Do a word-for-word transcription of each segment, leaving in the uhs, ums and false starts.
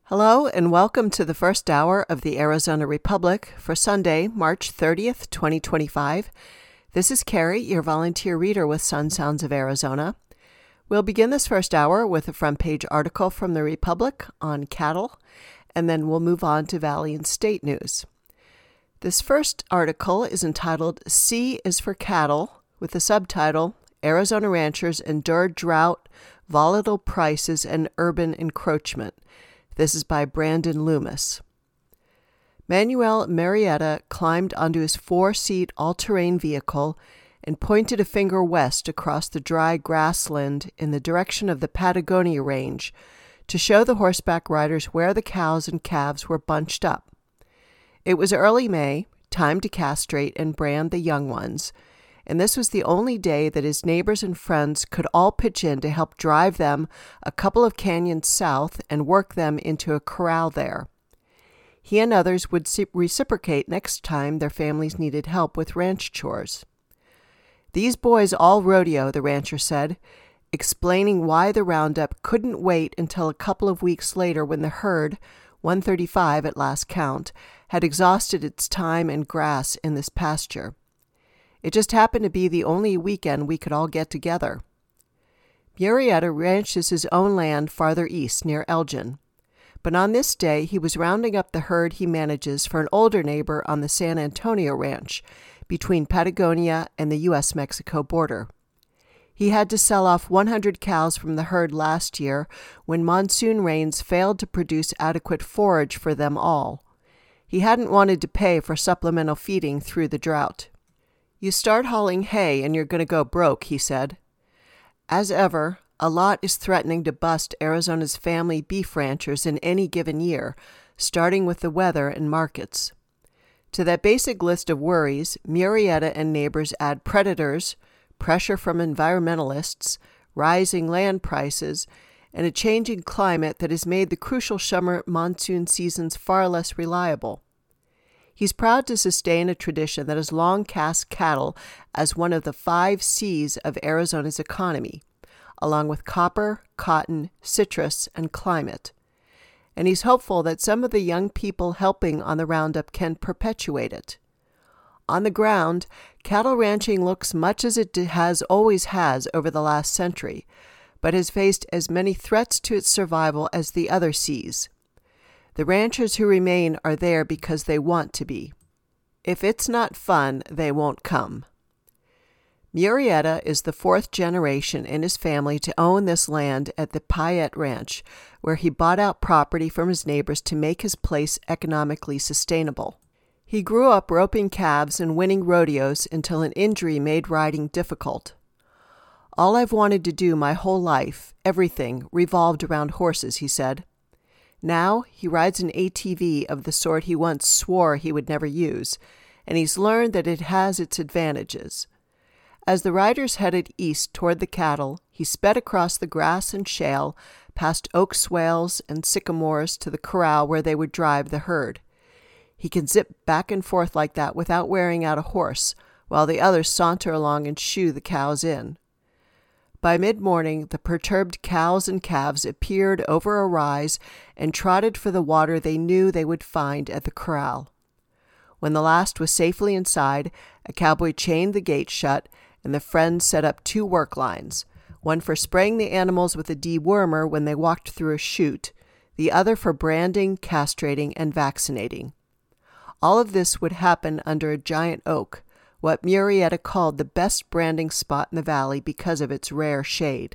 Hello and welcome to the first hour of the Arizona Republic for Sunday, March thirtieth, twenty twenty-five. This is Carrie, your volunteer reader with Sun Sounds of Arizona. We'll begin this first hour with a front page article from the Republic on cattle, and then we'll move on to Valley and State news. This first article is entitled C is for Cattle, with the subtitle Arizona Ranchers Endure Drought, Volatile Prices, and Urban Encroachment. This is by Brandon Loomis. Manuel Marietta climbed onto his four-seat all-terrain vehicle and pointed a finger west across the dry grassland in the direction of the Patagonia Range to show the horseback riders where the cows and calves were bunched up. It was early May, time to castrate and brand the young ones, and this was the only day that his neighbors and friends could all pitch in to help drive them a couple of canyons south and work them into a corral there. He and others would reciprocate next time their families needed help with ranch chores. "These boys all rodeo," the rancher said, explaining why the roundup couldn't wait until a couple of weeks later when the herd, one thirty-five at last count, had exhausted its time and grass in this pasture. It just happened to be the only weekend we could all get together. Murrieta ranches his own land farther east near Elgin, but on this day he was rounding up the herd he manages for an older neighbor on the San Antonio Ranch between Patagonia and the U S Mexico border. He had to sell off one hundred cows from the herd last year when monsoon rains failed to produce adequate forage for them all. He hadn't wanted to pay for supplemental feeding through the drought. "You start hauling hay and you're going to go broke," he said. As ever, a lot is threatening to bust Arizona's family beef ranchers in any given year, starting with the weather and markets. To that basic list of worries, Murrieta and neighbors add predators, pressure from environmentalists, rising land prices, and a changing climate that has made the crucial summer monsoon seasons far less reliable. He's proud to sustain a tradition that has long cast cattle as one of the five C's of Arizona's economy, along with copper, cotton, citrus, and climate. And he's hopeful that some of the young people helping on the roundup can perpetuate it. On the ground, cattle ranching looks much as it has always has over the last century, but has faced as many threats to its survival as the other C's. The ranchers who remain are there because they want to be. If it's not fun, they won't come. Murrieta is the fourth generation in his family to own this land at the Payette Ranch, where he bought out property from his neighbors to make his place economically sustainable. He grew up roping calves and winning rodeos until an injury made riding difficult. "All I've wanted to do my whole life, everything, revolved around horses," he said. Now he rides an A T V of the sort he once swore he would never use, and he's learned that it has its advantages. As the riders headed east toward the cattle, he sped across the grass and shale, past oak swales and sycamores to the corral where they would drive the herd. He can zip back and forth like that without wearing out a horse, while the others saunter along and shoo the cows in. By mid-morning, the perturbed cows and calves appeared over a rise and trotted for the water they knew they would find at the corral. When the last was safely inside, a cowboy chained the gate shut, and the friends set up two work lines, one for spraying the animals with a dewormer when they walked through a chute, the other for branding, castrating, and vaccinating. All of this would happen under a giant oak, what Murrieta called the best branding spot in the valley because of its rare shade.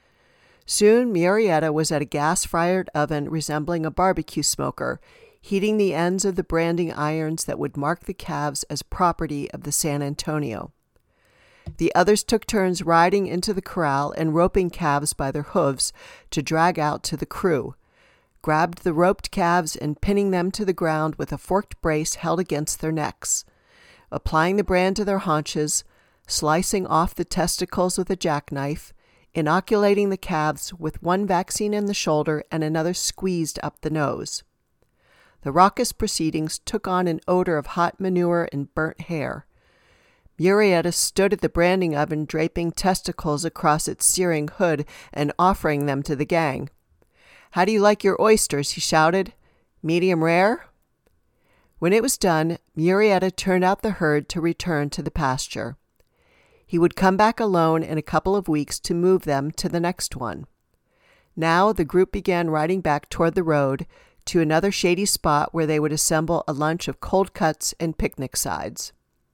Soon Murrieta was at a gas-fired oven resembling a barbecue smoker, heating the ends of the branding irons that would mark the calves as property of the San Antonio. The others took turns riding into the corral and roping calves by their hooves to drag out to the crew, grabbed the roped calves and pinning them to the ground with a forked brace held against their necks, applying the brand to their haunches, slicing off the testicles with a jackknife, inoculating the calves with one vaccine in the shoulder and another squeezed up the nose. The raucous proceedings took on an odor of hot manure and burnt hair. Murrieta stood at the branding oven draping testicles across its searing hood and offering them to the gang. "How do you like your oysters?" he shouted. "Medium rare?" When it was done, Murrieta turned out the herd to return to the pasture. He would come back alone in a couple of weeks to move them to the next one. Now the group began riding back toward the road to another shady spot where they would assemble a lunch of cold cuts and picnic sides.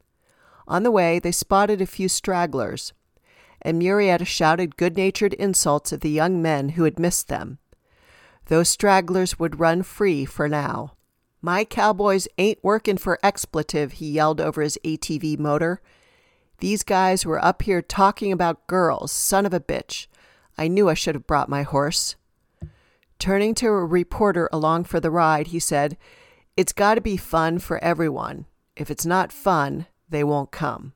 On the way, they spotted a few stragglers, and Murrieta shouted good-natured insults at the young men who had missed them. Those stragglers would run free for now. "My cowboys ain't working for expletive," he yelled over his A T V motor. "These guys were up here talking about girls, son of a bitch. I knew I should have brought my horse." Turning to a reporter along for the ride, he said, "It's got to be fun for everyone. If it's not fun, they won't come."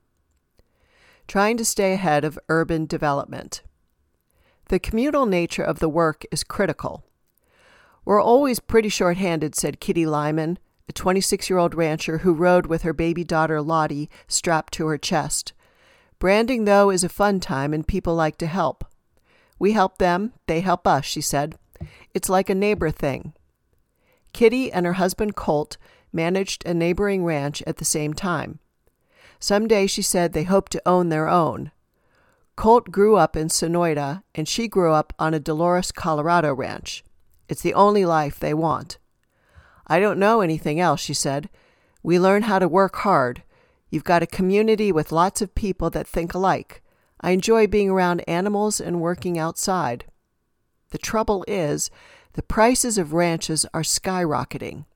Trying to stay ahead of urban development. The communal nature of the work is critical. "We're always pretty short-handed," said Kitty Lyman, a twenty-six-year-old rancher who rode with her baby daughter Lottie strapped to her chest. "Branding, though, is a fun time, and people like to help. We help them, they help us," she said. "It's like a neighbor thing." Kitty and her husband Colt managed a neighboring ranch at the same time. Someday, she said, they hoped to own their own. Colt grew up in Sonoyta, and she grew up on a Dolores, Colorado ranch. It's the only life they want. "I don't know anything else," she said. "We learn how to work hard. You've got a community with lots of people that think alike. I enjoy being around animals and working outside." The trouble is, the prices of ranches are skyrocketing.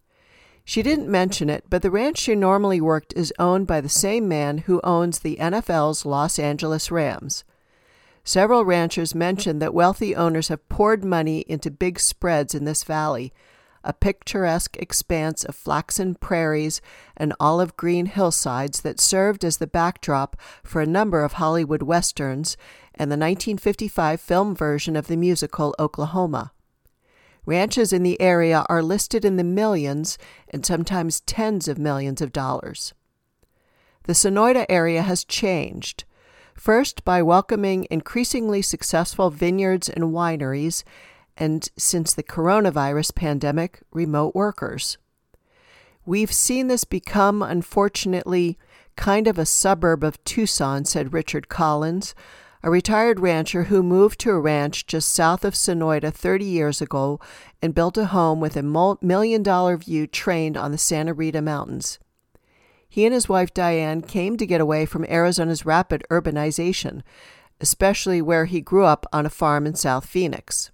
She didn't mention it, but the ranch she normally worked is owned by the same man who owns the N F L's Los Angeles Rams. Several ranchers mentioned that wealthy owners have poured money into big spreads in this valley, a picturesque expanse of flaxen prairies and olive-green hillsides that served as the backdrop for a number of Hollywood westerns and the nineteen fifty-five film version of the musical Oklahoma. Ranches in the area are listed in the millions and sometimes tens of millions of dollars. The Sonoyta area has changed, first by welcoming increasingly successful vineyards and wineries, and since the coronavirus pandemic, remote workers. "We've seen this become, unfortunately, kind of a suburb of Tucson," said Richard Collins, a retired rancher who moved to a ranch just south of Sonoyta thirty years ago and built a home with a million-dollar view trained on the Santa Rita Mountains. He and his wife Diane came to get away from Arizona's rapid urbanization, especially where he grew up on a farm in South Phoenix.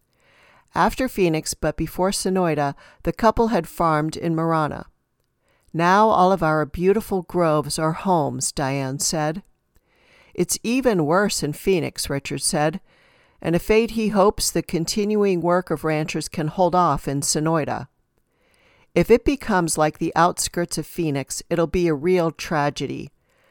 After Phoenix, but before Sonoyta, the couple had farmed in Marana. "Now all of our beautiful groves are homes," Diane said. "It's even worse in Phoenix," Richard said, and a fate he hopes the continuing work of ranchers can hold off in Sonoyta. "If it becomes like the outskirts of Phoenix, it'll be a real tragedy.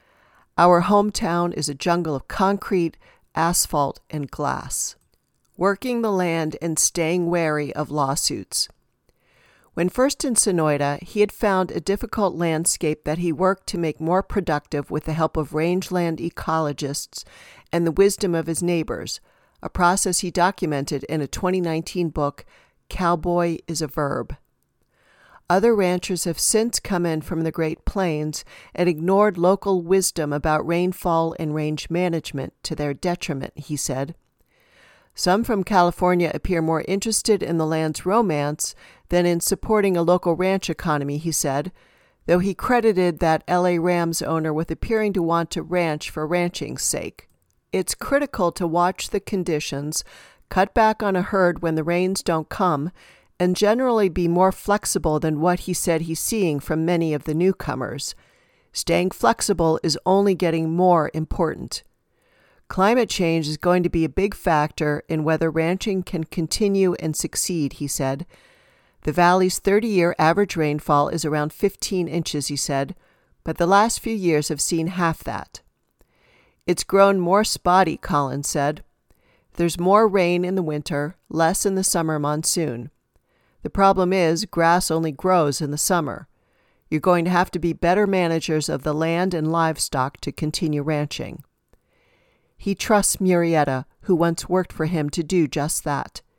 Our hometown is a jungle of concrete, asphalt, and glass." Working the land and staying wary of lawsuits. When first in Sonoyta, he had found a difficult landscape that he worked to make more productive with the help of rangeland ecologists and the wisdom of his neighbors, a process he documented in a twenty nineteen book, Cowboy is a Verb. Other ranchers have since come in from the Great Plains and ignored local wisdom about rainfall and range management to their detriment, he said. Some from California appear more interested in the land's romance than in supporting a local ranch economy, he said, though he credited that L A Rams owner with appearing to want to ranch for ranching's sake. It's critical to watch the conditions, cut back on a herd when the rains don't come, and generally be more flexible than what he said he's seeing from many of the newcomers. Staying flexible is only getting more important. Climate change is going to be a big factor in whether ranching can continue and succeed, he said. The valley's thirty-year average rainfall is around fifteen inches, he said, but the last few years have seen half that. It's grown more spotty, Collins said. There's more rain in the winter, less in the summer monsoon. The problem is grass only grows in the summer. You're going to have to be better managers of the land and livestock to continue ranching. He trusts Murrieta, who once worked for him, to do just that.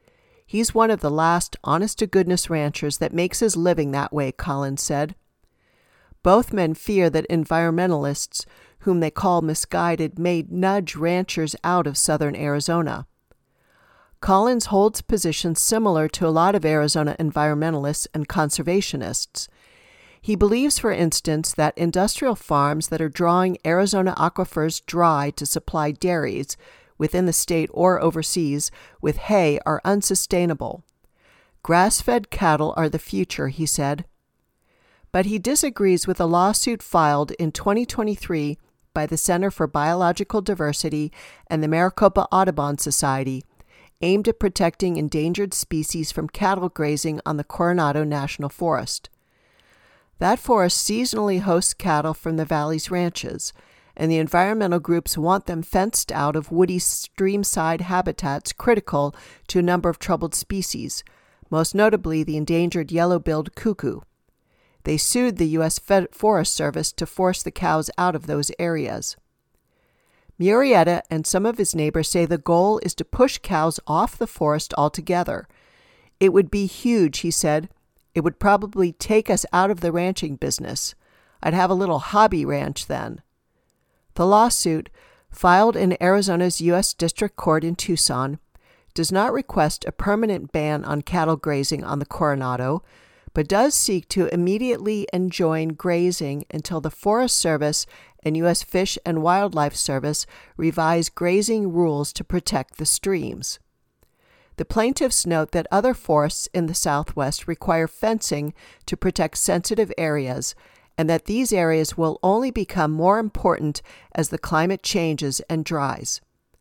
He's one of the last honest-to-goodness ranchers that makes his living that way, Collins said. Both men fear that environmentalists, whom they call misguided, may nudge ranchers out of southern Arizona. Collins holds positions similar to a lot of Arizona environmentalists and conservationists. He believes, for instance, that industrial farms that are drawing Arizona aquifers dry to supply dairies, within the state or overseas, with hay are unsustainable. Grass-fed cattle are the future, he said. But he disagrees with a lawsuit filed in twenty twenty-three by the Center for Biological Diversity and the Maricopa Audubon Society, aimed at protecting endangered species from cattle grazing on the Coronado National Forest. That forest seasonally hosts cattle from the valley's ranches, and the environmental groups want them fenced out of woody streamside habitats critical to a number of troubled species, most notably the endangered yellow-billed cuckoo. They sued the U S Forest Service to force the cows out of those areas. Murrieta and some of his neighbors say the goal is to push cows off the forest altogether. It would be huge, he said. It would probably take us out of the ranching business. I'd have a little hobby ranch then. The lawsuit, filed in Arizona's U S District Court in Tucson, does not request a permanent ban on cattle grazing on the Coronado, but does seek to immediately enjoin grazing until the Forest Service and U S Fish and Wildlife Service revise grazing rules to protect the streams. The plaintiffs note that other forests in the Southwest require fencing to protect sensitive areas, and that these areas will only become more important as the climate changes and dries.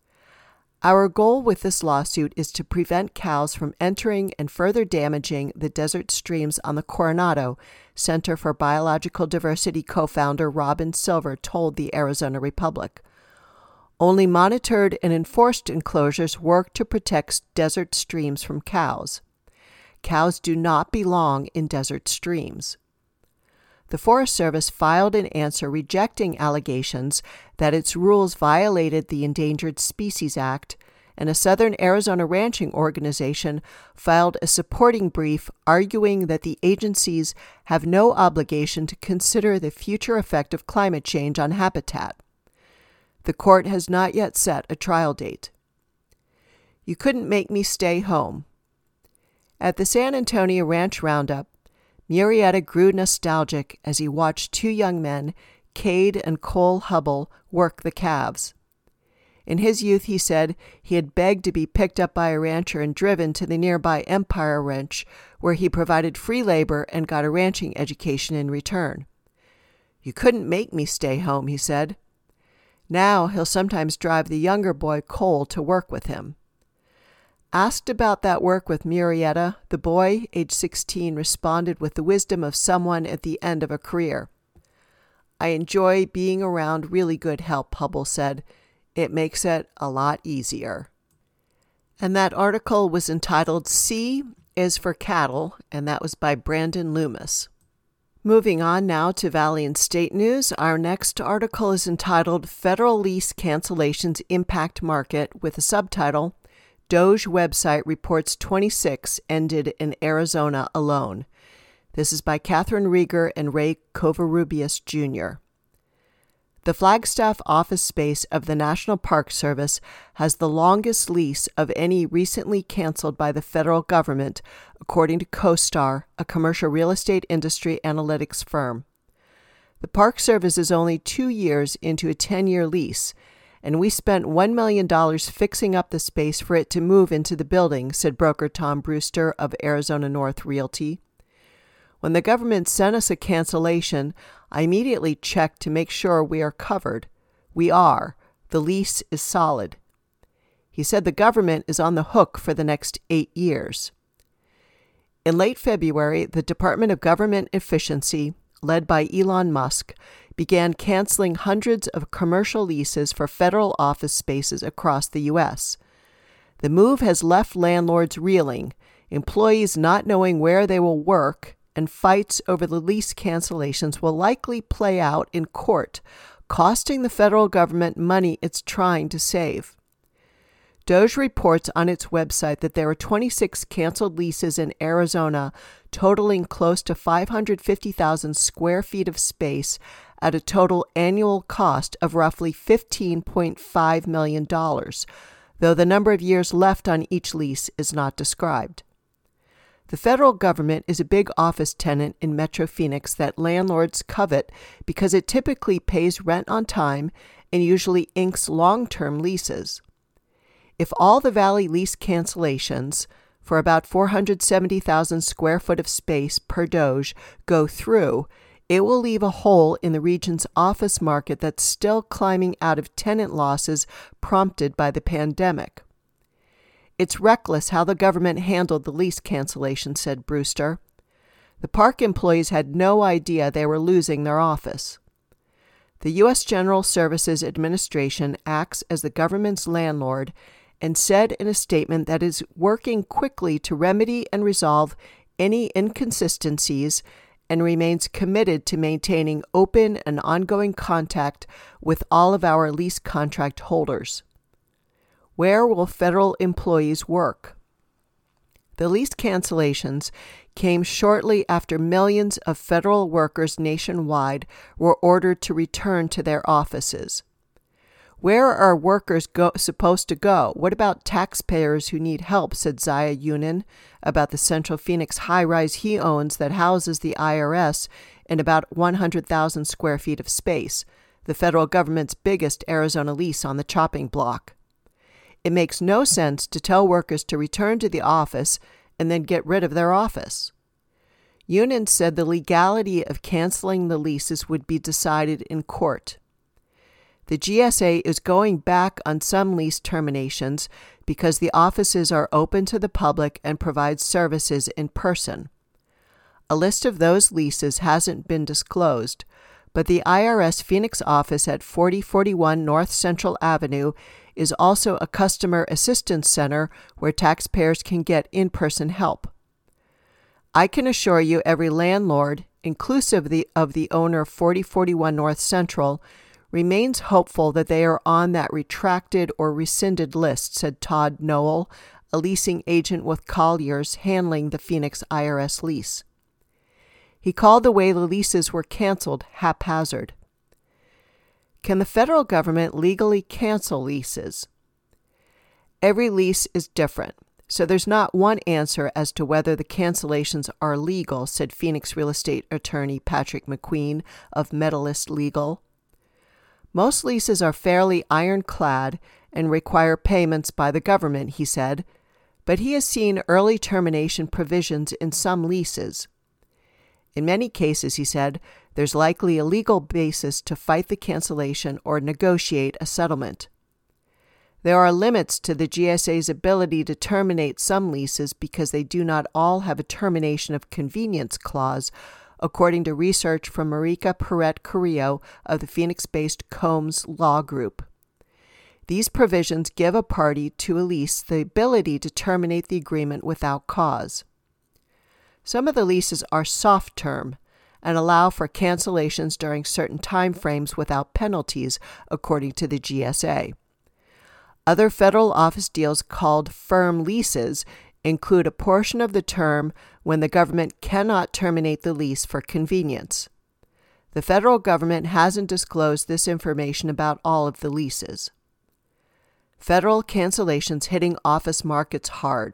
Our goal with this lawsuit is to prevent cows from entering and further damaging the desert streams on the Coronado, Center for Biological Diversity co-founder Robin Silver told the Arizona Republic. Only monitored and enforced enclosures work to protect desert streams from cows. Cows do not belong in desert streams. The Forest Service filed an answer rejecting allegations that its rules violated the Endangered Species Act, and a Southern Arizona ranching organization filed a supporting brief arguing that the agencies have no obligation to consider the future effect of climate change on habitat. The court has not yet set a trial date. You couldn't make me stay home. At the San Antonio Ranch Roundup, Murrieta grew nostalgic as he watched two young men, Cade and Cole Hubble, work the calves. In his youth, he said, he had begged to be picked up by a rancher and driven to the nearby Empire Ranch, where he provided free labor and got a ranching education in return. You couldn't make me stay home, he said. Now he'll sometimes drive the younger boy, Cole, to work with him. Asked about that work with Murrieta, the boy, age sixteen, responded with the wisdom of someone at the end of a career. I enjoy being around really good help, Hubble said. It makes it a lot easier. And that article was entitled C is for Cattle, and that was by Brandon Loomis. Moving on now to Valley and State News, our next article is entitled Federal Lease Cancellations Impact Market, with a subtitle, Doge website reports twenty-six ended in Arizona alone. This is by Catherine Rieger and Ray Covarrubias, Junior The Flagstaff office space of the National Park Service has the longest lease of any recently canceled by the federal government, according to CoStar, a commercial real estate industry analytics firm. The Park Service is only two years into a ten-year lease, and we spent one million dollars fixing up the space for it to move into the building, said broker Tom Brewster of Arizona North Realty. When the government sent us a cancellation, I immediately checked to make sure we are covered. We are. The lease is solid. He said the government is on the hook for the next eight years. In late February, the Department of Government Efficiency, led by Elon Musk, began canceling hundreds of commercial leases for federal office spaces across the U S. The move has left landlords reeling, employees not knowing where they will work, and fights over the lease cancellations will likely play out in court, costing the federal government money it's trying to save. DOGE reports on its website that there are twenty-six canceled leases in Arizona totaling close to five hundred fifty thousand square feet of space at a total annual cost of roughly fifteen point five million dollars, though the number of years left on each lease is not described. The federal government is a big office tenant in Metro Phoenix that landlords covet because it typically pays rent on time and usually inks long-term leases. If all the Valley lease cancellations for about four hundred seventy thousand square foot of space per DOGE go through, it will leave a hole in the region's office market that's still climbing out of tenant losses prompted by the pandemic. It's reckless how the government handled the lease cancellation, said Brewster. The park employees had no idea they were losing their office. The U S General Services Administration acts as the government's landlord and said in a statement that is working quickly to remedy and resolve any inconsistencies and remains committed to maintaining open and ongoing contact with all of our lease contract holders. Where will federal employees work? The lease cancellations came shortly after millions of federal workers nationwide were ordered to return to their offices. Where are workers go- supposed to go? What about taxpayers who need help, said Zaya Yunin about the Central Phoenix high-rise he owns that houses the I R S in about one hundred thousand square feet of space, the federal government's biggest Arizona lease on the chopping block. It makes no sense to tell workers to return to the office and then get rid of their office. Yunin said the legality of canceling the leases would be decided in court. The G S A is going back on some lease terminations because the offices are open to the public and provide services in person. A list of those leases hasn't been disclosed, but the I R S Phoenix office at forty forty-one North Central Avenue is also a customer assistance center where taxpayers can get in-person help. I can assure you every landlord, inclusive of the, of the owner of forty forty-one North Central, remains hopeful that they are on that retracted or rescinded list, said Todd Noel, a leasing agent with Colliers handling the Phoenix I R S lease. He called the way the leases were canceled haphazard. Can the federal government legally cancel leases? Every lease is different, so there's not one answer as to whether the cancellations are legal, said Phoenix real estate attorney Patrick McQueen of Medalist Legal. Most leases are fairly ironclad and require payments by the government, he said, but he has seen early termination provisions in some leases. In many cases, he said, there's likely a legal basis to fight the cancellation or negotiate a settlement. There are limits to the G S A's ability to terminate some leases because they do not all have a termination of convenience clause, according to research from Marika Perret-Carrillo of the Phoenix-based Combs Law Group. These provisions give a party to a lease the ability to terminate the agreement without cause. Some of the leases are soft-term and allow for cancellations during certain time frames without penalties, according to the G S A. Other federal office deals called firm leases include a portion of the term when the government cannot terminate the lease for convenience. The federal government hasn't disclosed this information about all of the leases. Federal cancellations hitting office markets hard.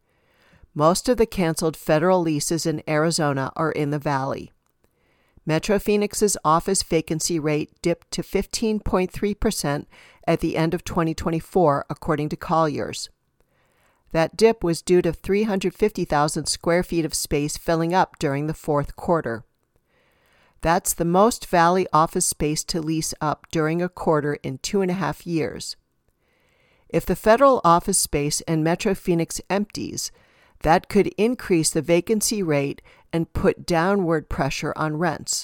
Most of the canceled federal leases in Arizona are in the Valley. Metro Phoenix's office vacancy rate dipped to fifteen point three percent at the end of twenty twenty-four, according to Colliers. That dip was due to three hundred fifty thousand square feet of space filling up during the fourth quarter. That's the most Valley office space to lease up during a quarter in two and a half years. If the federal office space in Metro Phoenix empties, that could increase the vacancy rate and put downward pressure on rents.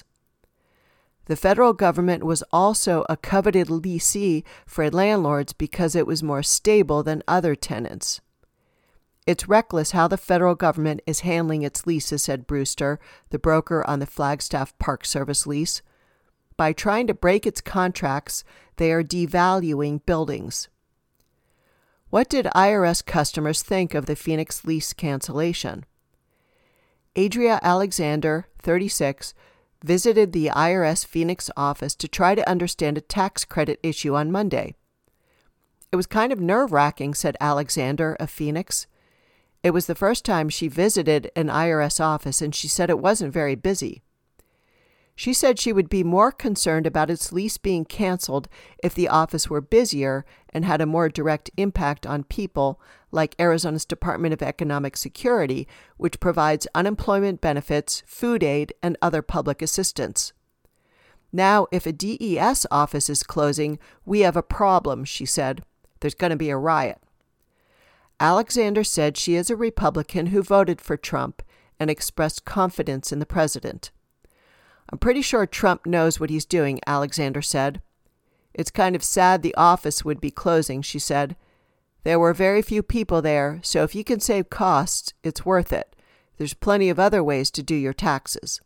The federal government was also a coveted leasee for landlords because it was more stable than other tenants. It's reckless how the federal government is handling its leases, said Brewster, the broker on the Flagstaff Park Service lease. By trying to break its contracts, they are devaluing buildings. What did I R S customers think of the Phoenix lease cancellation? Adria Alexander, thirty-six, visited the I R S Phoenix office to try to understand a tax credit issue on Monday. It was kind of nerve-wracking, said Alexander of Phoenix. It was the first time she visited an I R S office, and she said it wasn't very busy. She said she would be more concerned about its lease being canceled if the office were busier and had a more direct impact on people, like Arizona's Department of Economic Security, which provides unemployment benefits, food aid, and other public assistance. Now, if a D E S office is closing, we have a problem, she said. There's going to be a riot. Alexander said she is a Republican who voted for Trump and expressed confidence in the president. I'm pretty sure Trump knows what he's doing, Alexander said. It's kind of sad the office would be closing, she said. There were very few people there, so if you can save costs, it's worth it. There's plenty of other ways to do your taxes.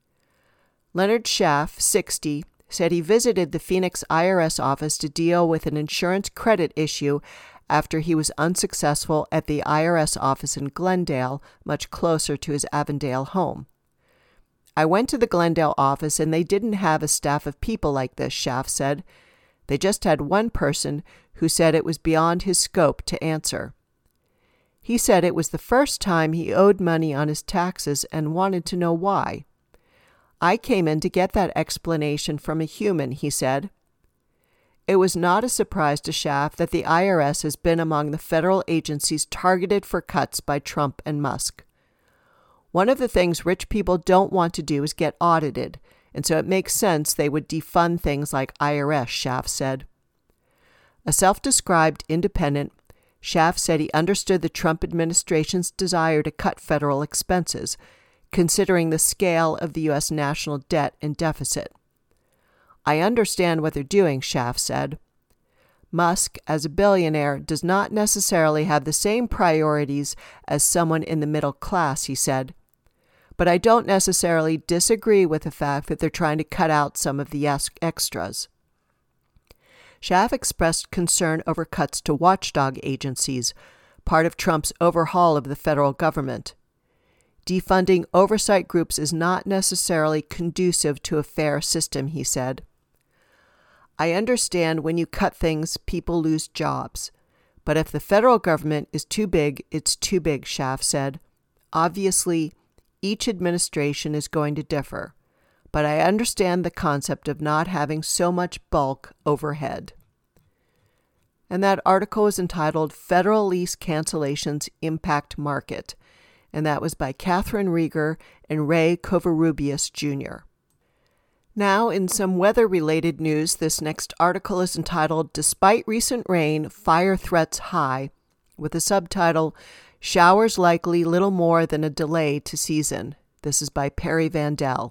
Leonard Schaff, sixty, said he visited the Phoenix I R S office to deal with an insurance credit issue after he was unsuccessful at the I R S office in Glendale, much closer to his Avondale home. I went to the Glendale office and they didn't have a staff of people like this, Schaff said. They just had one person who said it was beyond his scope to answer. He said it was the first time he owed money on his taxes and wanted to know why. I came in to get that explanation from a human, he said. It was not a surprise to Schaff that the I R S has been among the federal agencies targeted for cuts by Trump and Musk. One of the things rich people don't want to do is get audited, and so it makes sense they would defund things like I R S, Schaff said. A self-described independent, Schaff said he understood the Trump administration's desire to cut federal expenses, considering the scale of the U S national debt and deficit. I understand what they're doing, Schaff said. Musk, as a billionaire, does not necessarily have the same priorities as someone in the middle class, he said. But I don't necessarily disagree with the fact that they're trying to cut out some of the extras. Schaff expressed concern over cuts to watchdog agencies, part of Trump's overhaul of the federal government. Defunding oversight groups is not necessarily conducive to a fair system, he said. I understand when you cut things, people lose jobs. But if the federal government is too big, it's too big, Schaff said. Obviously, each administration is going to differ, but I understand the concept of not having so much bulk overhead. And that article is entitled Federal Lease Cancellations Impact Market, and that was by Catherine Rieger and Ray Covarrubias, Junior Now, in some weather-related news, this next article is entitled Despite Recent Rain, Fire Threats High, with the subtitle Showers Likely Little More Than a Delay to Season. This is by Perry Vandell.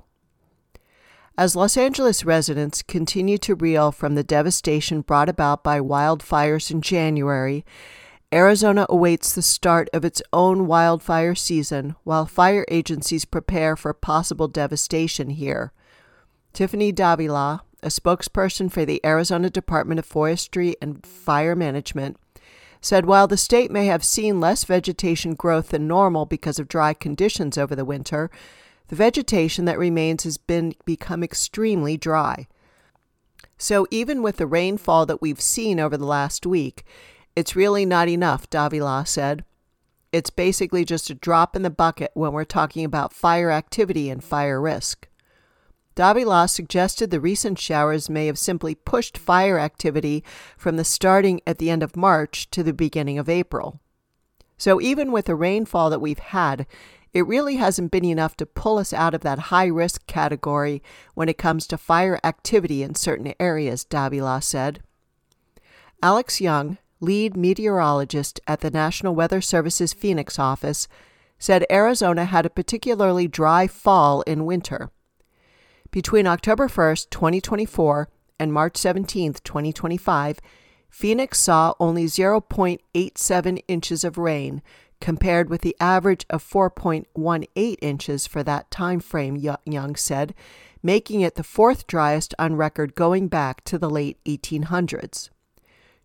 As Los Angeles residents continue to reel from the devastation brought about by wildfires in January, Arizona awaits the start of its own wildfire season while fire agencies prepare for possible devastation here. Tiffany Davila, a spokesperson for the Arizona Department of Forestry and Fire Management, said while the state may have seen less vegetation growth than normal because of dry conditions over the winter, the vegetation that remains has been become extremely dry. So even with the rainfall that we've seen over the last week, it's really not enough, Davila said. It's basically just a drop in the bucket when we're talking about fire activity and fire risk. Davila suggested the recent showers may have simply pushed fire activity from the starting at the end of March to the beginning of April. So even with the rainfall that we've had, it really hasn't been enough to pull us out of that high-risk category when it comes to fire activity in certain areas, Davila said. Alex Young, lead meteorologist at the National Weather Service's Phoenix office, said Arizona had a particularly dry fall in winter. Between October first, twenty twenty-four, and March seventeenth, twenty twenty-five, Phoenix saw only zero point eight seven inches of rain, compared with the average of four point one eight inches for that time frame, Young said, making it the fourth driest on record going back to the late eighteen hundreds.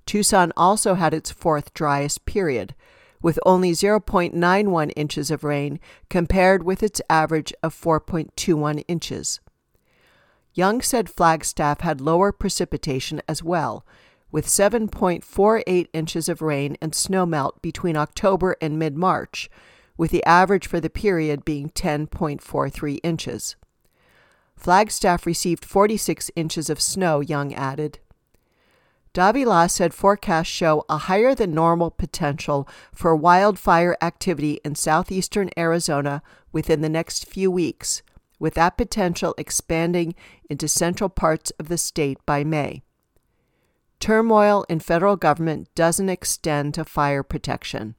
Tucson also had its fourth driest period, with only zero point nine one inches of rain compared with its average of four point two one inches. Young said Flagstaff had lower precipitation as well, with seven point four eight inches of rain and snowmelt between October and mid-March, with the average for the period being ten point four three inches. Flagstaff received forty-six inches of snow, Young added. Davila said forecasts show a higher than normal potential for wildfire activity in southeastern Arizona within the next few weeks, with that potential expanding into central parts of the state by May. Turmoil in federal government doesn't extend to fire protection.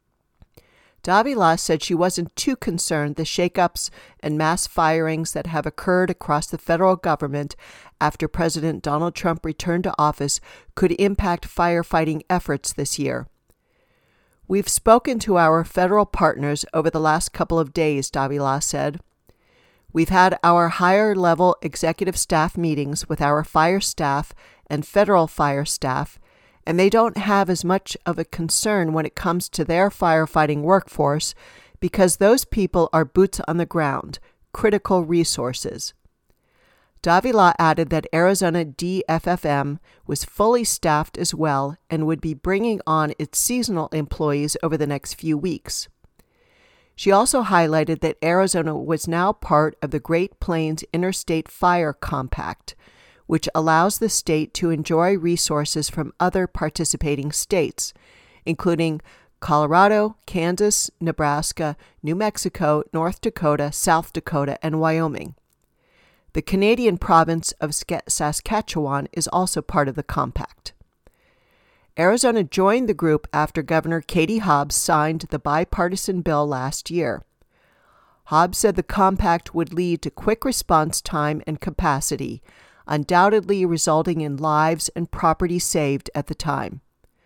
Davila said she wasn't too concerned the shakeups and mass firings that have occurred across the federal government after President Donald Trump returned to office could impact firefighting efforts this year. We've spoken to our federal partners over the last couple of days, Davila said. We've had our higher-level executive staff meetings with our fire staff and federal fire staff, and they don't have as much of a concern when it comes to their firefighting workforce because those people are boots on the ground, critical resources. Davila added that Arizona D F F M was fully staffed as well and would be bringing on its seasonal employees over the next few weeks. She also highlighted that Arizona was now part of the Great Plains Interstate Fire Compact, which allows the state to enjoy resources from other participating states, including Colorado, Kansas, Nebraska, New Mexico, North Dakota, South Dakota, and Wyoming. The Canadian province of Saskatchewan is also part of the compact. Arizona joined the group after Governor Katie Hobbs signed the bipartisan bill last year. Hobbs said the compact would lead to quick response time and capacity, undoubtedly resulting in lives and property saved at the time.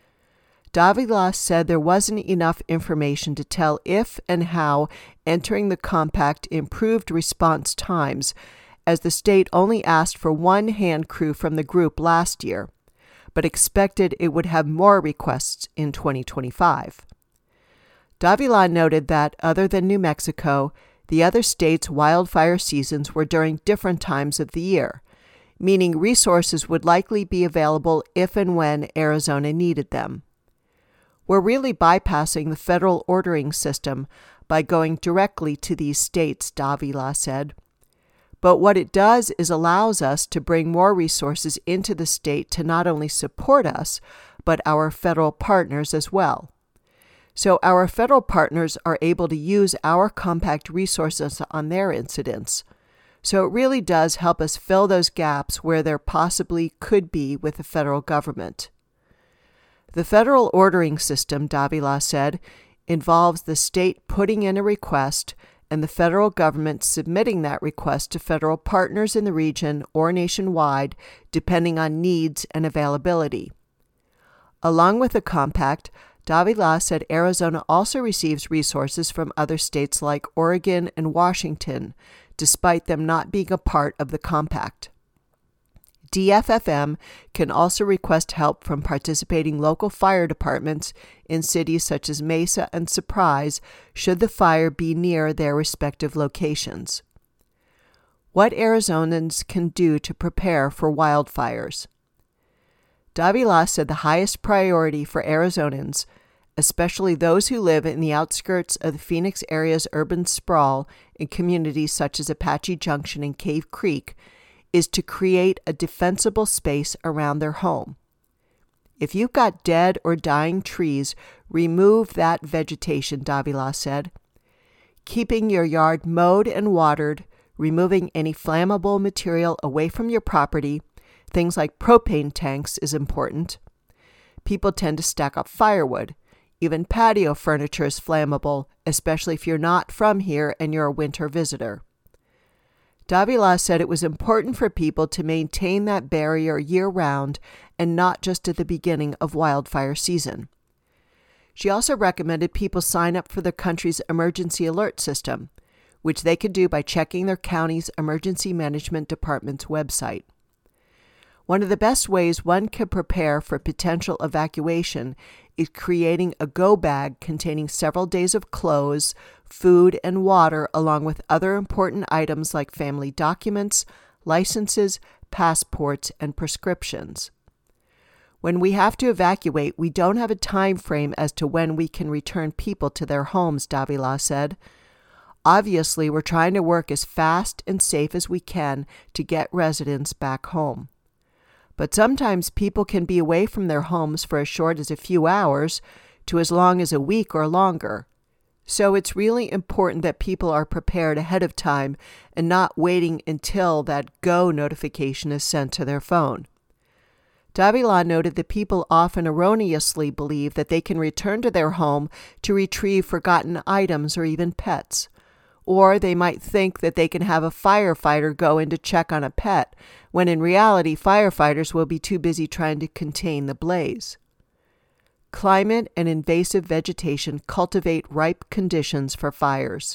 Davila said there wasn't enough information to tell if and how entering the compact improved response times, as the state only asked for one hand crew from the group last year, but expected it would have more requests in twenty twenty-five. Davila noted that, other than New Mexico, the other states' wildfire seasons were during different times of the year, meaning resources would likely be available if and when Arizona needed them. We're really bypassing the federal ordering system by going directly to these states, Davila said. But what it does is allows us to bring more resources into the state to not only support us, but our federal partners as well. So our federal partners are able to use our compact resources on their incidents. So it really does help us fill those gaps where there possibly could be with the federal government. The federal ordering system, Davila said, involves the state putting in a request and the federal government submitting that request to federal partners in the region or nationwide, depending on needs and availability. Along with the compact, Davila said Arizona also receives resources from other states like Oregon and Washington, despite them not being a part of the compact. D F F M can also request help from participating local fire departments in cities such as Mesa and Surprise should the fire be near their respective locations. What Arizonans can do to prepare for wildfires. Davila said the highest priority for Arizonans, especially those who live in the outskirts of the Phoenix area's urban sprawl in communities such as Apache Junction and Cave Creek, is to create a defensible space around their home. If you've got dead or dying trees, remove that vegetation, Davila said. Keeping your yard mowed and watered, removing any flammable material away from your property, things like propane tanks, is important. People tend to stack up firewood. Even patio furniture is flammable, especially if you're not from here and you're a winter visitor. Davila said it was important for people to maintain that barrier year-round and not just at the beginning of wildfire season. She also recommended people sign up for the country's emergency alert system, which they could do by checking their county's emergency management department's website. One of the best ways one can prepare for potential evacuation is creating a go bag containing several days of clothes, food, and water, along with other important items like family documents, licenses, passports, and prescriptions. When we have to evacuate, we don't have a time frame as to when we can return people to their homes, Davila said. Obviously, we're trying to work as fast and safe as we can to get residents back home. But sometimes people can be away from their homes for as short as a few hours to as long as a week or longer. So it's really important that people are prepared ahead of time and not waiting until that go notification is sent to their phone. Davila noted that people often erroneously believe that they can return to their home to retrieve forgotten items or even pets. Or they might think that they can have a firefighter go in to check on a pet, when in reality firefighters will be too busy trying to contain the blaze. Climate and invasive vegetation cultivate ripe conditions for fires.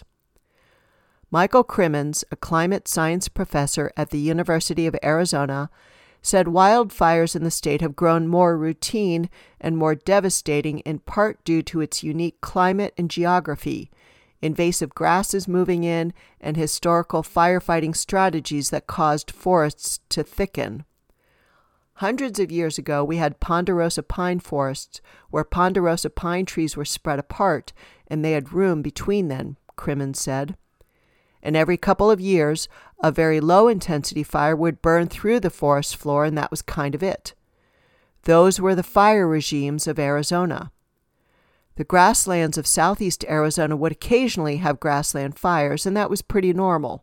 Michael Crimmins, a climate science professor at the University of Arizona, said wildfires in the state have grown more routine and more devastating in part due to its unique climate and geography, invasive grasses moving in, and historical firefighting strategies that caused forests to thicken. Hundreds of years ago, we had ponderosa pine forests where ponderosa pine trees were spread apart and they had room between them, Crimmins said. And every couple of years, a very low-intensity fire would burn through the forest floor, and that was kind of it. Those were the fire regimes of Arizona. The grasslands of southeast Arizona would occasionally have grassland fires, and that was pretty normal.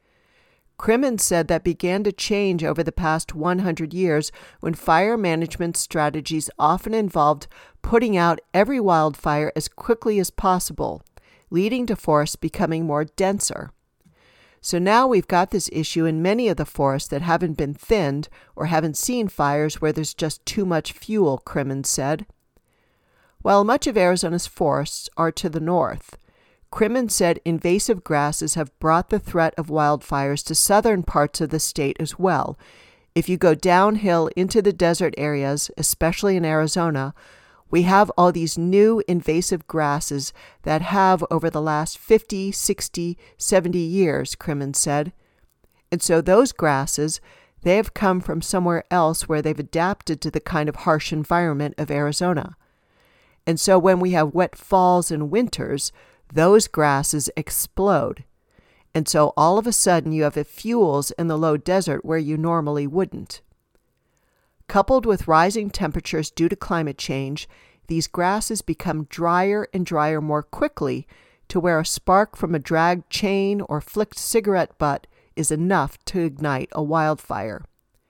Crimmins said that began to change over the past one hundred years when fire management strategies often involved putting out every wildfire as quickly as possible, leading to forests becoming more denser. So now we've got this issue in many of the forests that haven't been thinned or haven't seen fires where there's just too much fuel, Crimmins said. While much of Arizona's forests are to the north, Crimmins said invasive grasses have brought the threat of wildfires to southern parts of the state as well. If you go downhill into the desert areas, especially in Arizona, we have all these new invasive grasses that have over the last fifty, sixty, seventy years, Crimmins said. And so those grasses, they have come from somewhere else where they've adapted to the kind of harsh environment of Arizona. And so when we have wet falls and winters, those grasses explode. And so all of a sudden you have fuels in the low desert where you normally wouldn't. Coupled with rising temperatures due to climate change, these grasses become drier and drier more quickly to where a spark from a dragged chain or flicked cigarette butt is enough to ignite a wildfire.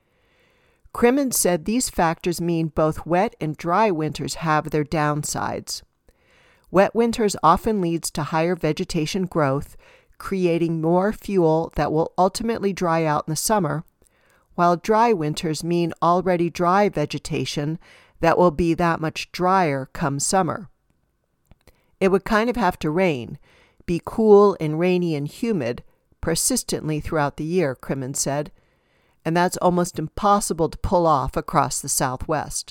Crimmins said these factors mean both wet and dry winters have their downsides. Wet winters often leads to higher vegetation growth, creating more fuel that will ultimately dry out in the summer, while dry winters mean already dry vegetation that will be that much drier come summer. It would kind of have to rain, be cool and rainy and humid persistently throughout the year, Crimmins said, and that's almost impossible to pull off across the Southwest.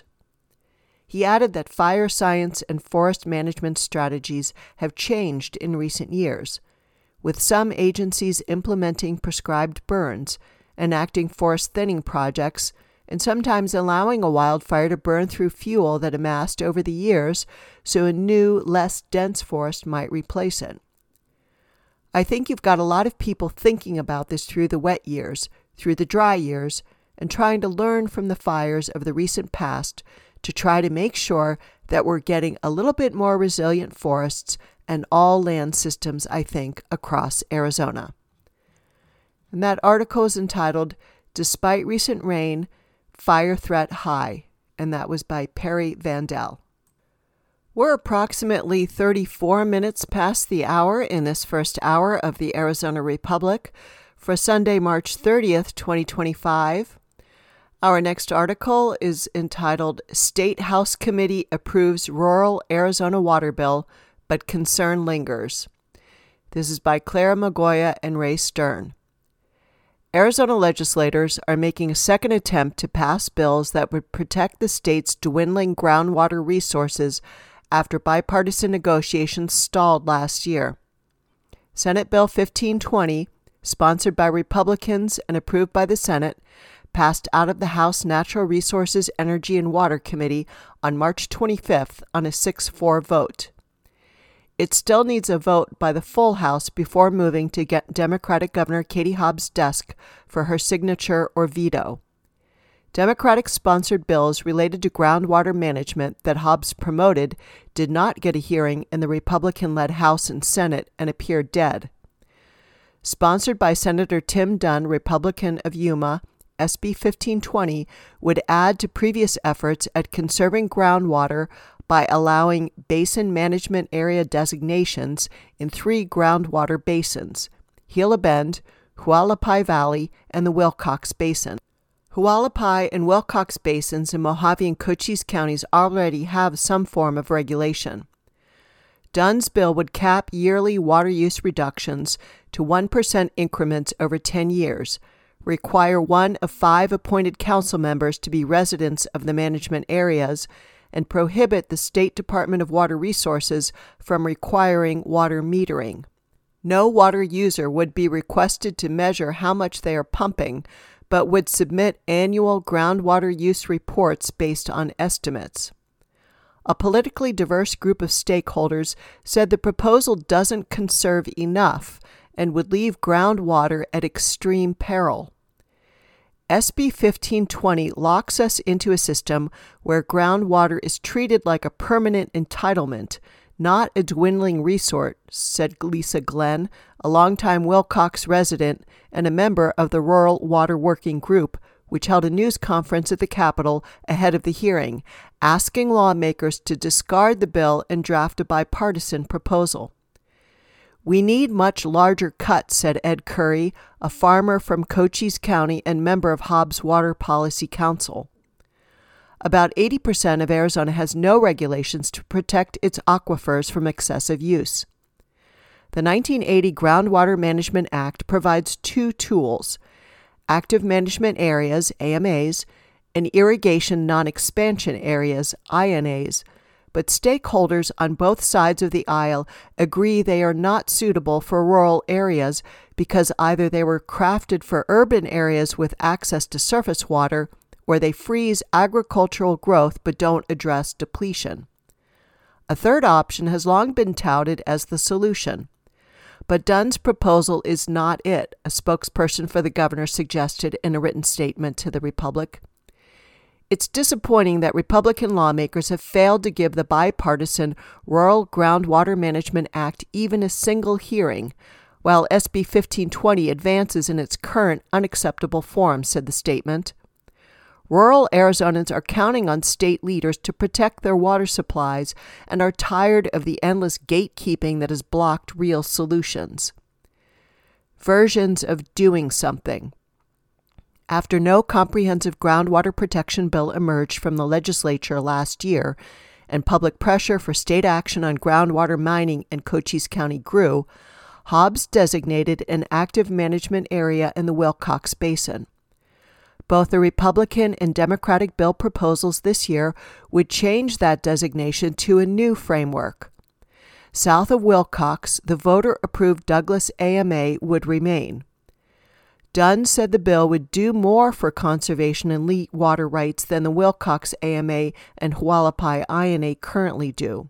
He added that fire science and forest management strategies have changed in recent years, with some agencies implementing prescribed burns, enacting forest thinning projects, and sometimes allowing a wildfire to burn through fuel that amassed over the years so a new, less dense forest might replace it. I think you've got a lot of people thinking about this through the wet years, through the dry years, and trying to learn from the fires of the recent past to try to make sure that we're getting a little bit more resilient forests and all land systems, I think, across Arizona. And that article is entitled, Despite Recent Rain, Fire Threat High, and that was by Perry Vandell. We're approximately thirty-four minutes past the hour in this first hour of the Arizona Republic for Sunday, March thirtieth, twenty twenty-five. Our next article is entitled, State House Committee Approves Rural Arizona Water Bill, but Concern Lingers. This is by Clara Magoya and Ray Stern. Arizona legislators are making a second attempt to pass bills that would protect the state's dwindling groundwater resources after bipartisan negotiations stalled last year. Senate Bill fifteen twenty, sponsored by Republicans and approved by the Senate, passed out of the House Natural Resources, Energy, and Water Committee on March twenty-fifth on a six four vote. It still needs a vote by the full House before moving to get Democratic Governor Katie Hobbs' desk for her signature or veto. Democratic-sponsored bills related to groundwater management that Hobbs promoted did not get a hearing in the Republican-led House and Senate and appear dead. Sponsored by Senator Tim Dunn, Republican of Yuma, S B fifteen twenty would add to previous efforts at conserving groundwater by allowing basin management area designations in three groundwater basins: Gila Bend, Hualapai Valley, and the Wilcox Basin. Hualapai and Wilcox Basins in Mojave and Cochise counties already have some form of regulation. Dunn's bill would cap yearly water use reductions to one percent increments over ten years, require one of five appointed council members to be residents of the management areas, and prohibit the State Department of Water Resources from requiring water metering. No water user would be requested to measure how much they are pumping, but would submit annual groundwater use reports based on estimates. A politically diverse group of stakeholders said the proposal doesn't conserve enough and would leave groundwater at extreme peril. S B fifteen twenty locks us into a system where groundwater is treated like a permanent entitlement, not a dwindling resource, said Lisa Glenn, a longtime Wilcox resident and a member of the Rural Water Working Group, which held a news conference at the Capitol ahead of the hearing, asking lawmakers to discard the bill and draft a bipartisan proposal. "We need much larger cuts," said Ed Curry, a farmer from Cochise County and member of Hobbs Water Policy Council. About eighty percent of Arizona has no regulations to protect its aquifers from excessive use. The nineteen eighty Groundwater Management Act provides two tools: active management areas, A M As, and irrigation non-expansion areas, I N As, but stakeholders on both sides of the aisle agree they are not suitable for rural areas because either they were crafted for urban areas with access to surface water, or they freeze agricultural growth but don't address depletion. A third option has long been touted as the solution. But Dunn's proposal is not it, a spokesperson for the governor suggested in a written statement to the Republic. It's disappointing that Republican lawmakers have failed to give the bipartisan Rural Groundwater Management Act even a single hearing, while S B fifteen twenty advances in its current unacceptable form, said the statement. Rural Arizonans are counting on state leaders to protect their water supplies and are tired of the endless gatekeeping that has blocked real solutions. Versions of doing something. After no comprehensive groundwater protection bill emerged from the legislature last year, and public pressure for state action on groundwater mining in Cochise County grew, Hobbs designated an active management area in the Wilcox Basin. Both the Republican and Democratic bill proposals this year would change that designation to a new framework. South of Wilcox, the voter-approved Douglas A M A would remain. Dunn said the bill would do more for conservation and water rights than the Wilcox A M A and Hualapai I N A currently do.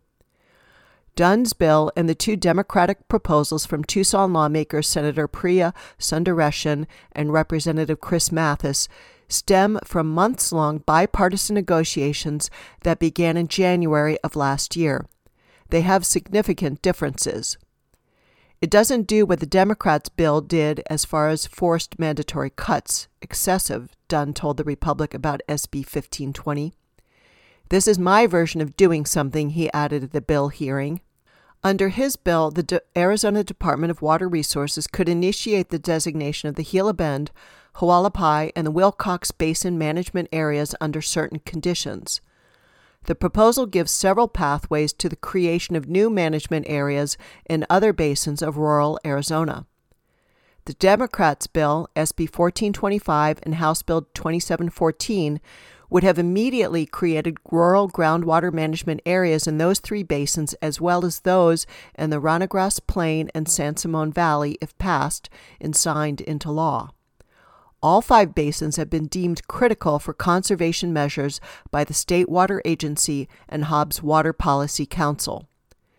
Dunn's bill and the two Democratic proposals from Tucson lawmakers Senator Priya Sundaresan and Representative Chris Mathis stem from months-long bipartisan negotiations that began in January of last year. They have significant differences. It doesn't do what the Democrats' bill did as far as forced mandatory cuts, excessive, Dunn told the Republic about S B fifteen twenty. This is my version of doing something, he added at the bill hearing. Under his bill, the De- Arizona Department of Water Resources could initiate the designation of the Gila Bend, Hualapai, and the Wilcox Basin management areas under certain conditions. The proposal gives several pathways to the creation of new management areas in other basins of rural Arizona. The Democrats' bill, S B fourteen twenty-five, and House Bill twenty-seven fourteen, would have immediately created rural groundwater management areas in those three basins, as well as those in the Ranagras Plain and San Simon Valley, if passed and signed into law. All five basins have been deemed critical for conservation measures by the State Water Agency and Hobbs Water Policy Council.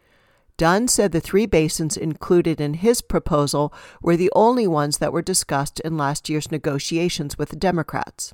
Dunn said the three basins included in his proposal were the only ones that were discussed in last year's negotiations with the Democrats.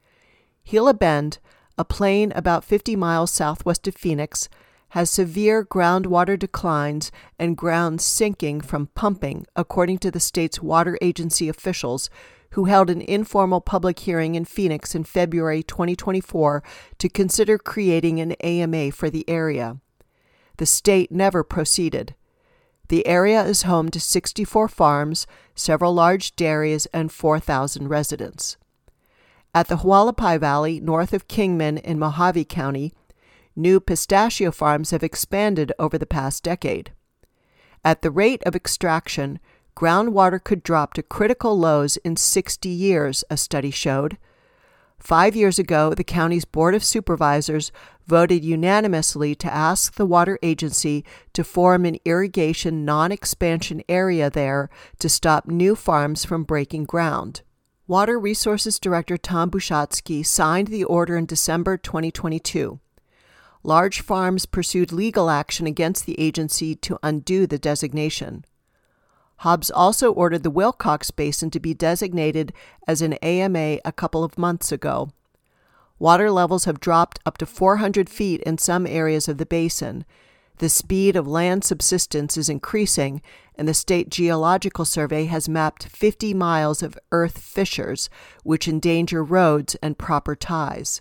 Gila Bend, a plain about fifty miles southwest of Phoenix, has severe groundwater declines and ground sinking from pumping, according to the state's water agency officials, who held an informal public hearing in Phoenix in February twenty twenty-four to consider creating an A M A for the area. The state never proceeded. The area is home to sixty-four farms, several large dairies, and four thousand residents. At the Hualapai Valley, north of Kingman in Mojave County, new pistachio farms have expanded over the past decade. At the rate of extraction, groundwater could drop to critical lows in sixty years, a study showed. Five years ago, the county's Board of Supervisors voted unanimously to ask the water agency to form an irrigation non-expansion area there to stop new farms from breaking ground. Water Resources Director Tom Bushatsky signed the order in December twenty twenty-two. Large farms pursued legal action against the agency to undo the designation. Hobbs also ordered the Wilcox Basin to be designated as an A M A a couple of months ago. Water levels have dropped up to four hundred feet in some areas of the basin. The speed of land subsidence is increasing, and the State Geological Survey has mapped fifty miles of earth fissures, which endanger roads and proper ties.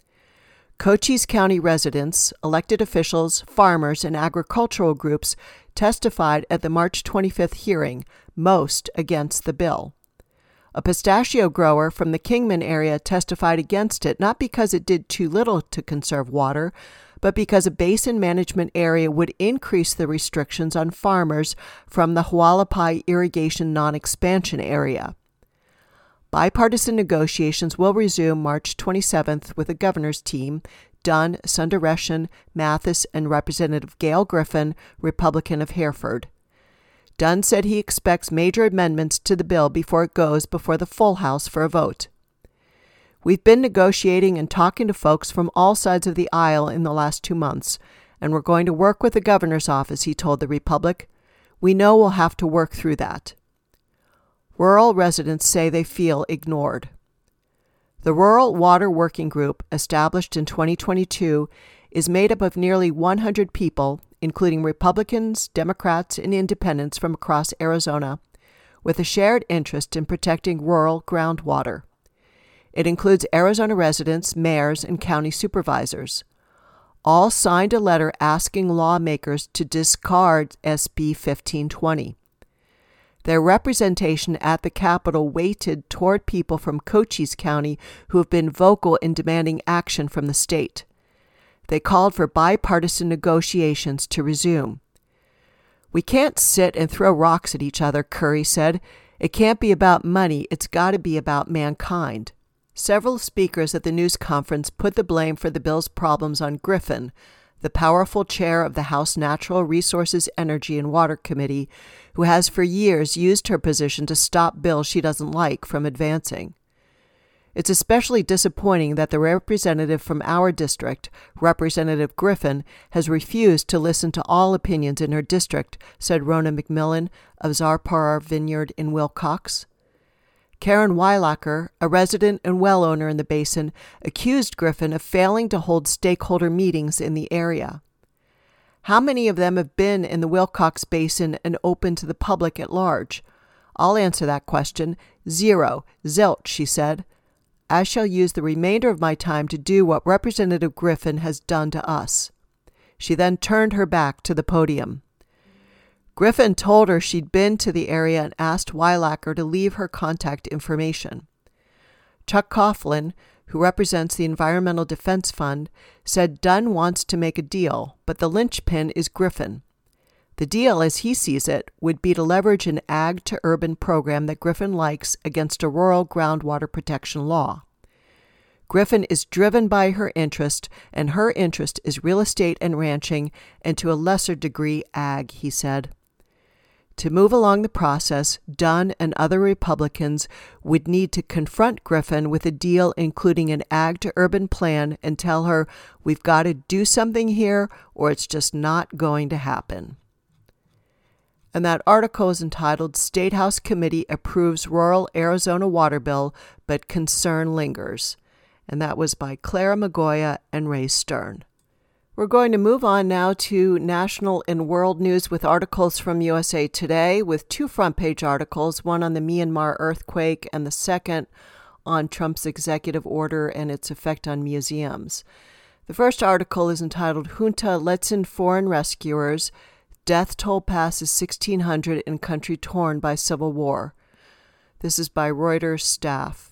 Cochise County residents, elected officials, farmers, and agricultural groups testified at the March twenty-fifth hearing, most against the bill. A pistachio grower from the Kingman area testified against it, not because it did too little to conserve water, but because a basin management area would increase the restrictions on farmers from the Hualapai irrigation non-expansion area. Bipartisan negotiations will resume March twenty-seventh with the governor's team, Dunn, Sundaresan, Mathis, and Representative Gail Griffin, Republican of Hereford. Dunn said he expects major amendments to the bill before it goes before the full House for a vote. We've been negotiating and talking to folks from all sides of the aisle in the last two months, and we're going to work with the governor's office, he told the Republic. We know we'll have to work through that. Rural residents say they feel ignored. The Rural Water Working Group, established in twenty twenty-two, is made up of nearly one hundred people, including Republicans, Democrats, and independents from across Arizona, with a shared interest in protecting rural groundwater. It includes Arizona residents, mayors, and county supervisors. All signed a letter asking lawmakers to discard S B fifteen twenty. Their representation at the Capitol weighted toward people from Cochise County who have been vocal in demanding action from the state. They called for bipartisan negotiations to resume. We can't sit and throw rocks at each other, Curry said. It can't be about money, it's got to be about mankind. Several speakers at the news conference put the blame for the bill's problems on Griffin, the powerful chair of the House Natural Resources, Energy, and Water Committee, who has for years used her position to stop bills she doesn't like from advancing. It's especially disappointing that the representative from our district, Representative Griffin, has refused to listen to all opinions in her district, said Rona McMillan of Zarpar Vineyard in Wilcox. Karen Weilacher, a resident and well owner in the basin, accused Griffin of failing to hold stakeholder meetings in the area. How many of them have been in the Wilcox Basin and open to the public at large? I'll answer that question. Zero. Zilch, she said. I shall use the remainder of my time to do what Representative Griffin has done to us. She then turned her back to the podium. Griffin told her she'd been to the area and asked Weilacher to leave her contact information. Chuck Coughlin, who represents the Environmental Defense Fund, said Dunn wants to make a deal, but the linchpin is Griffin. The deal, as he sees it, would be to leverage an ag-to-urban program that Griffin likes against a rural groundwater protection law. Griffin is driven by her interest, and her interest is real estate and ranching, and to a lesser degree ag, he said. To move along the process, Dunn and other Republicans would need to confront Griffin with a deal including an ag-to-urban plan and tell her, we've got to do something here or it's just not going to happen. And that article is entitled, State House Committee Approves Rural Arizona Water Bill, but Concern Lingers. And that was by Clara Magoya and Ray Stern. We're going to move on now to national and world news with articles from U S A Today, with two front-page articles, one on the Myanmar earthquake and the second on Trump's executive order and its effect on museums. The first article is entitled, Junta Lets in Foreign Rescuers, Death Toll Passes sixteen hundred in Country Torn by Civil War. This is by Reuters staff.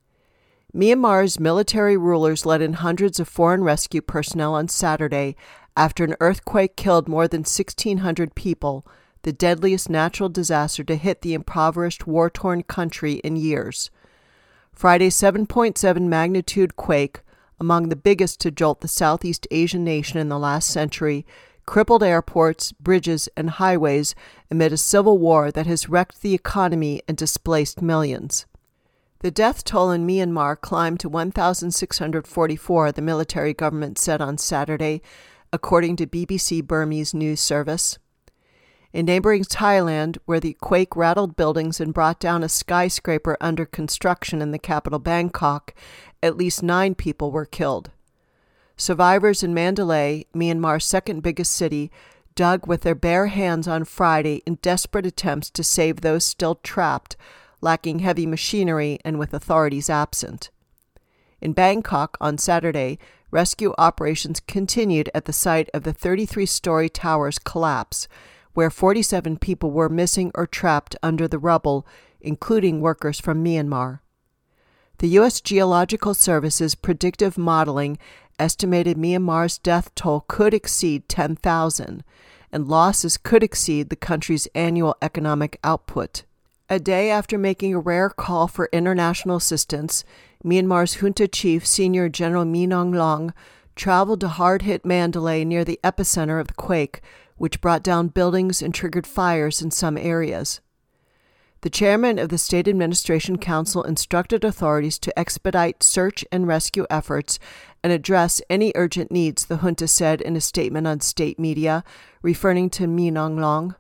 Myanmar's military rulers let in hundreds of foreign rescue personnel on Saturday after an earthquake killed more than sixteen hundred people, the deadliest natural disaster to hit the impoverished, war-torn country in years. Friday's seven point seven magnitude quake, among the biggest to jolt the Southeast Asian nation in the last century, crippled airports, bridges, and highways amid a civil war that has wrecked the economy and displaced millions. The death toll in Myanmar climbed to one thousand six hundred forty-four, the military government said on Saturday, according to B B C Burmese news service. In neighboring Thailand, where the quake rattled buildings and brought down a skyscraper under construction in the capital Bangkok, at least nine people were killed. Survivors in Mandalay, Myanmar's second biggest city, dug with their bare hands on Friday in desperate attempts to save those still trapped, lacking heavy machinery and with authorities absent. In Bangkok on Saturday, rescue operations continued at the site of the thirty-three-story tower's collapse, where forty-seven people were missing or trapped under the rubble, including workers from Myanmar. The U S Geological Service's predictive modeling estimated Myanmar's death toll could exceed ten thousand, and losses could exceed the country's annual economic output. A day after making a rare call for international assistance, Myanmar's junta chief, Senior General Min Aung Hlaing, traveled to hard-hit Mandalay near the epicenter of the quake, which brought down buildings and triggered fires in some areas. The chairman of the State Administration Council instructed authorities to expedite search and rescue efforts and address any urgent needs, the junta said in a statement on state media, referring to Min Aung Hlaing.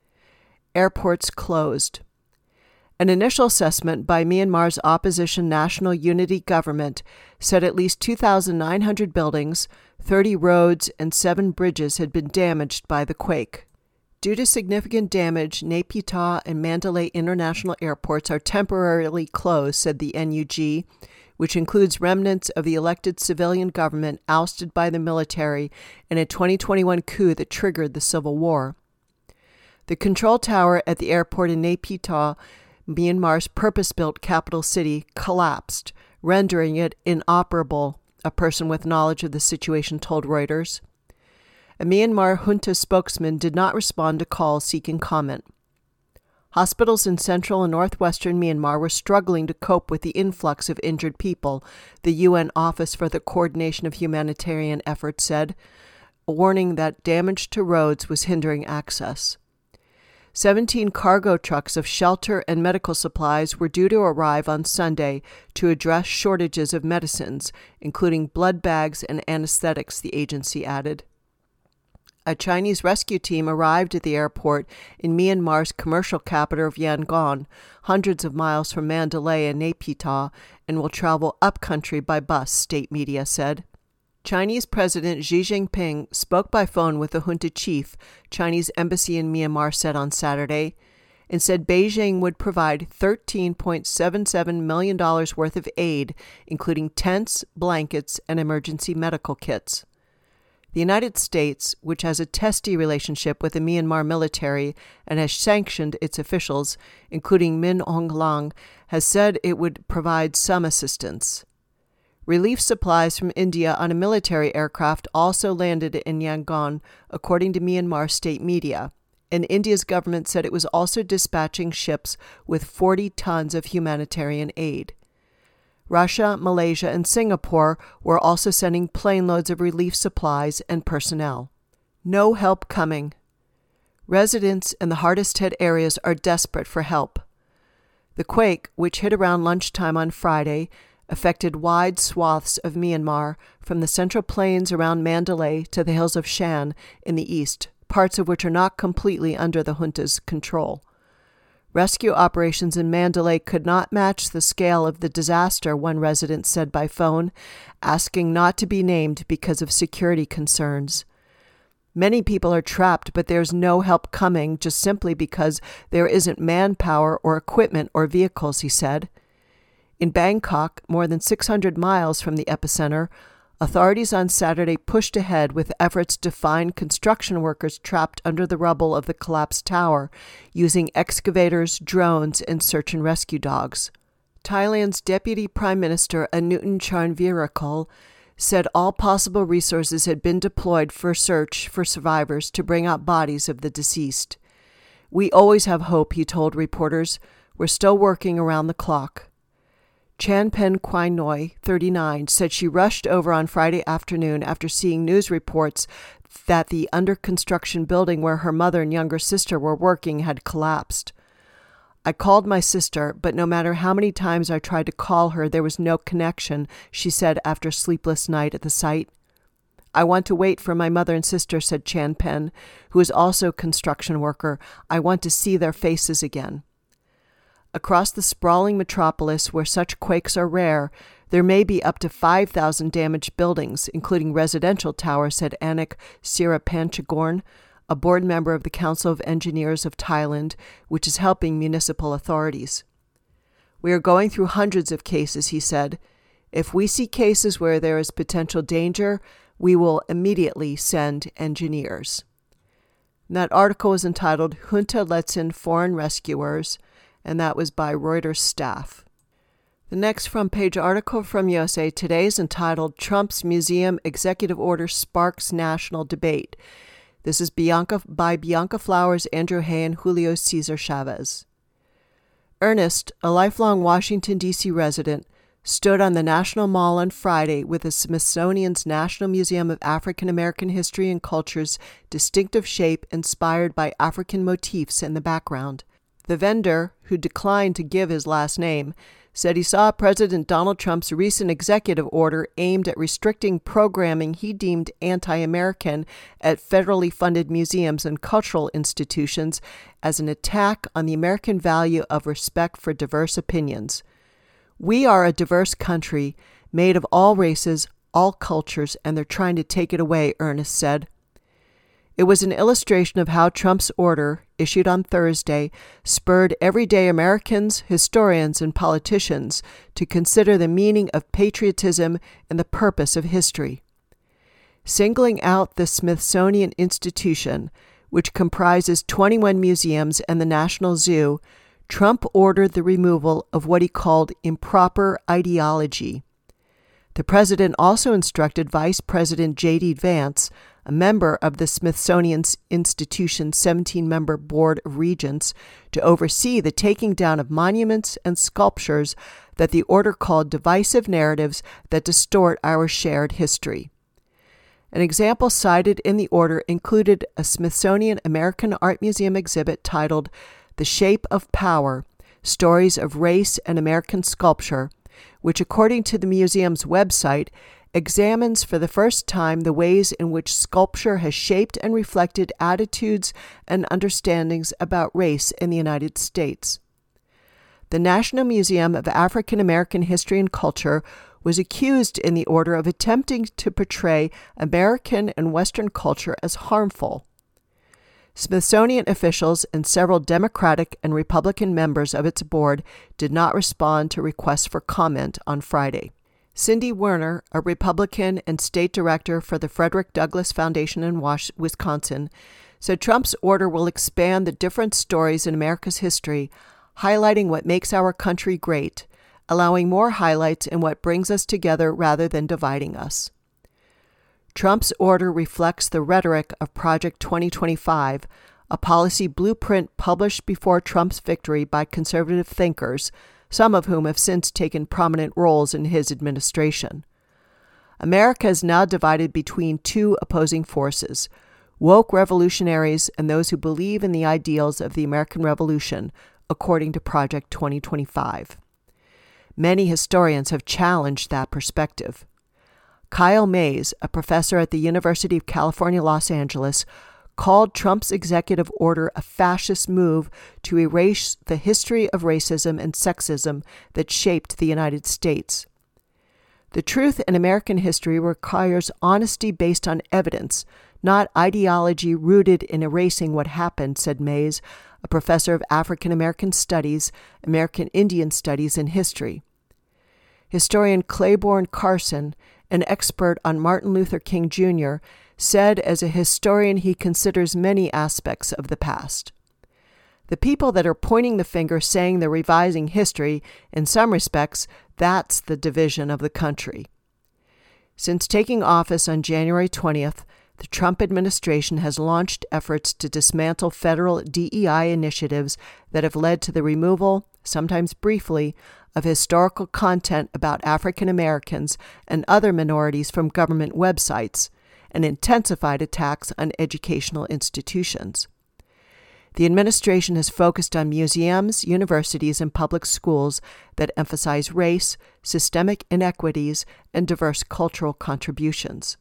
Airports closed. An initial assessment by Myanmar's opposition National Unity Government said at least two thousand nine hundred buildings, thirty roads, and seven bridges had been damaged by the quake. Due to significant damage, Naypyidaw and Mandalay International Airports are temporarily closed, said the N U G, which includes remnants of the elected civilian government ousted by the military in a twenty twenty-one coup that triggered the Civil War. The control tower at the airport in Naypyidaw, Myanmar's purpose-built capital city, collapsed, rendering it inoperable, a person with knowledge of the situation told Reuters. A Myanmar junta spokesman did not respond to calls seeking comment. Hospitals in central and northwestern Myanmar were struggling to cope with the influx of injured people, the U N Office for the Coordination of Humanitarian Efforts said, warning that damage to roads was hindering access. Seventeen cargo trucks of shelter and medical supplies were due to arrive on Sunday to address shortages of medicines, including blood bags and anesthetics, the agency added. A Chinese rescue team arrived at the airport in Myanmar's commercial capital of Yangon, hundreds of miles from Mandalay and Naypyidaw, and will travel upcountry by bus, state media said. Chinese President Xi Jinping spoke by phone with the junta chief, Chinese embassy in Myanmar said on Saturday, and said Beijing would provide thirteen point seven seven million dollars worth of aid, including tents, blankets, and emergency medical kits. The United States, which has a testy relationship with the Myanmar military and has sanctioned its officials, including Min Aung Hlaing, has said it would provide some assistance. Relief supplies from India on a military aircraft also landed in Yangon, according to Myanmar state media. and India's government said it was also dispatching ships with forty tons of humanitarian aid. Russia, Malaysia, and Singapore were also sending plane loads of relief supplies and personnel. No help coming. Residents in the hardest hit areas are desperate for help. The quake, which hit around lunchtime on Friday, affected wide swaths of Myanmar, from the central plains around Mandalay to the hills of Shan in the east, parts of which are not completely under the junta's control. Rescue operations in Mandalay could not match the scale of the disaster, one resident said by phone, asking not to be named because of security concerns. Many people are trapped, but there's no help coming just simply because there isn't manpower or equipment or vehicles, he said. In Bangkok, more than six hundred miles from the epicenter, authorities on Saturday pushed ahead with efforts to find construction workers trapped under the rubble of the collapsed tower, using excavators, drones, and search and rescue dogs. Thailand's Deputy Prime Minister Anutin Charnvirakul said all possible resources had been deployed for search for survivors to bring out bodies of the deceased. "We always have hope," he told reporters. "We're still working around the clock." Chanpen Kwainoi, thirty-nine, said she rushed over on Friday afternoon after seeing news reports that the under-construction building where her mother and younger sister were working had collapsed. "I called my sister, but no matter how many times I tried to call her, there was no connection," she said after a sleepless night at the site. "I want to wait for my mother and sister," said Chanpen, who is also a construction worker. "I want to see their faces again." Across the sprawling metropolis, where such quakes are rare, there may be up to five thousand damaged buildings, including residential towers, said Anik Sirapanchagorn, a board member of the Council of Engineers of Thailand, which is helping municipal authorities. "We are going through hundreds of cases," he said. "If we see cases where there is potential danger, we will immediately send engineers." And that article is entitled Junta Lets in Foreign Rescuers, and that was by Reuters staff. The next front-page article from U S A Today is entitled Trump's Museum Executive Order Sparks National Debate. This is Bianca, by Bianca Flowers, Andrew Hay, and Julio Cesar Chavez. Ernest, a lifelong Washington, D C resident, stood on the National Mall on Friday with the Smithsonian's National Museum of African American History and Culture's distinctive shape inspired by African motifs in the background. The vendor, who declined to give his last name, said he saw President Donald Trump's recent executive order aimed at restricting programming he deemed anti-American at federally funded museums and cultural institutions as an attack on the American value of respect for diverse opinions. "We are a diverse country, made of all races, all cultures, and they're trying to take it away," Ernest said. It was an illustration of how Trump's order, issued on Thursday, spurred everyday Americans, historians, and politicians to consider the meaning of patriotism and the purpose of history. Singling out the Smithsonian Institution, which comprises twenty-one museums and the National Zoo, Trump ordered the removal of what he called improper ideology. The president also instructed Vice President J D Vance, a member of the Smithsonian Institution's seventeen-member Board of Regents, to oversee the taking down of monuments and sculptures that the order called divisive narratives that distort our shared history. An example cited in the order included a Smithsonian American Art Museum exhibit titled The Shape of Power, Stories of Race and American Sculpture, which, according to the museum's website, examines for the first time the ways in which sculpture has shaped and reflected attitudes and understandings about race in the United States. The National Museum of African American History and Culture was accused in the order of attempting to portray American and Western culture as harmful. Smithsonian officials and several Democratic and Republican members of its board did not respond to requests for comment on Friday. Cindy Werner, a Republican and state director for the Frederick Douglass Foundation in Wisconsin, said Trump's order will expand the different stories in America's history, highlighting what makes our country great, allowing more highlights in what brings us together rather than dividing us. Trump's order reflects the rhetoric of Project twenty twenty-five, a policy blueprint published before Trump's victory by conservative thinkers, some of whom have since taken prominent roles in his administration. America is now divided between two opposing forces, woke revolutionaries and those who believe in the ideals of the American Revolution, according to Project twenty twenty-five. Many historians have challenged that perspective. Kyle Mays, a professor at the University of California, Los Angeles, called Trump's executive order a fascist move to erase the history of racism and sexism that shaped the United States. The truth in American history requires honesty based on evidence, not ideology rooted in erasing what happened, said Mays, a professor of African American Studies, American Indian Studies, and History. Historian Claiborne Carson, an expert on Martin Luther King Junior, said as a historian he considers many aspects of the past. The people that are pointing the finger saying they're revising history, in some respects, that's the division of the country. Since taking office on January twentieth, the Trump administration has launched efforts to dismantle federal D E I initiatives that have led to the removal, sometimes briefly, of historical content about African Americans and other minorities from government websites, and intensified attacks on educational institutions. The administration has focused on museums, universities, and public schools that emphasize race, systemic inequities, and diverse cultural contributions.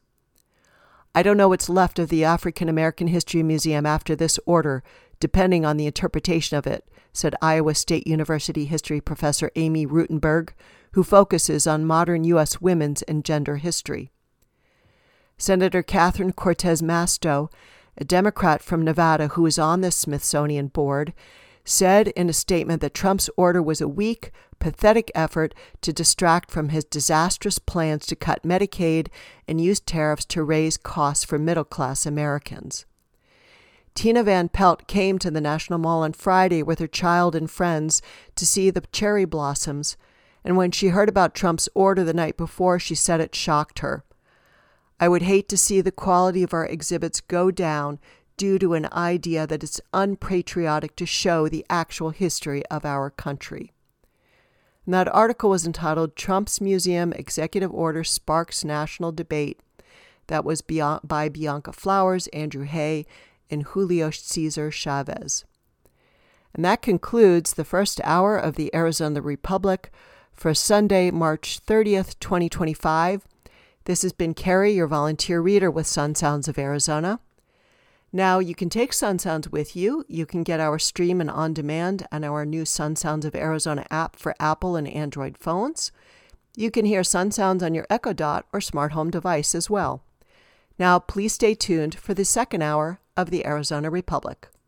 I don't know what's left of the African American History Museum after this order, depending on the interpretation of it, said Iowa State University history professor Amy Rutenberg, who focuses on modern U S women's and gender history. Senator Catherine Cortez Masto, a Democrat from Nevada who is on the Smithsonian board, said in a statement that Trump's order was a weak, pathetic effort to distract from his disastrous plans to cut Medicaid and use tariffs to raise costs for middle-class Americans. Tina Van Pelt came to the National Mall on Friday with her child and friends to see the cherry blossoms, and when she heard about Trump's order the night before, she said it shocked her. I would hate to see the quality of our exhibits go down due to an idea that it's unpatriotic to show the actual history of our country. And that article was entitled Trump's Museum Executive Order Sparks National Debate. That was by Bianca Flowers, Andrew Hay, and Julio Cesar Chavez. And that concludes the first hour of the Arizona Republic for Sunday, March thirtieth, twenty twenty-five. This has been Carrie, your volunteer reader with Sun Sounds of Arizona. Now, you can take Sun Sounds with you. You can get our stream and on demand and our new Sun Sounds of Arizona app for Apple and Android phones. You can hear Sun Sounds on your Echo Dot or smart home device as well. Now, please stay tuned for the second hour of the Arizona Republic.